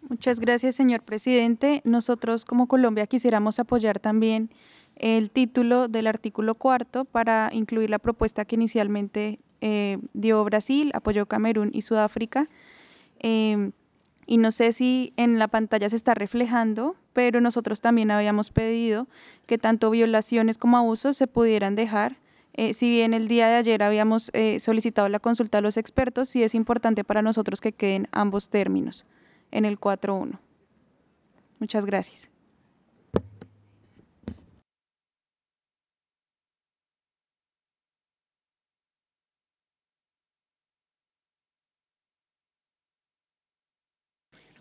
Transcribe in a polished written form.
Muchas gracias, señor presidente. Nosotros como Colombia quisiéramos apoyar también el título del artículo cuarto para incluir la propuesta que inicialmente dio Brasil, apoyó Camerún y Sudáfrica. Em, y no sé si en la pantalla se está reflejando, pero nosotros también habíamos pedido que tanto violaciones como abusos se pudieran dejar. Si bien el día de ayer habíamos solicitado la consulta a los expertos, sí es importante para nosotros que queden ambos términos en el 4.1. Muchas gracias.